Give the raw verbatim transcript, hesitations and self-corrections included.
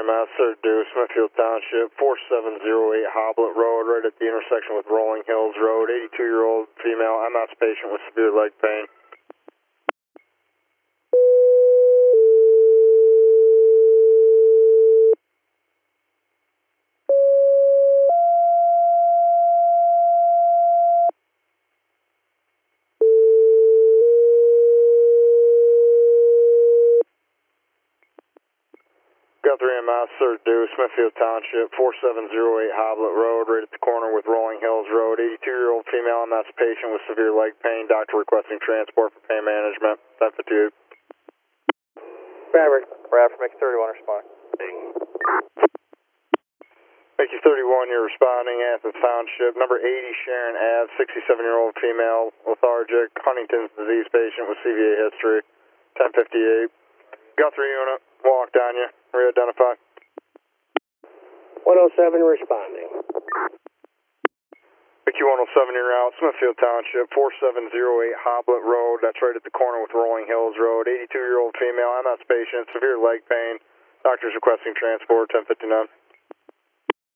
M S, third due, Smithfield Township, four seven zero eight Hoblet Road, right at the intersection with Rolling Hills Road, eighty-two-year-old female M S patient with severe leg pain. Guthrie M S, third due, Smithfield Township, four seven zero eight Hoblet Road, right at the corner with Rolling Hills Road, eighty-two-year-old female M S patient with severe leg pain, doctor requesting transport for pain management, ten fifty-eight. Fabric, Brad from X thirty-one responding. X thirty-one, you're responding, Athens Township, number eighty, Sharon Ave, sixty-seven-year-old female, lethargic, Huntington's disease patient with C V A history, ten fifty-eight. Guthrie unit, walked on you, re-identify. one oh seven responding. Q one oh seven, you're out, Smithfield Township, four seven zero eight Hoblet Road, that's right at the corner with Rolling Hills Road, eighty-two-year-old female, M S patient, severe leg pain, doctor's requesting transport, ten fifty-nine.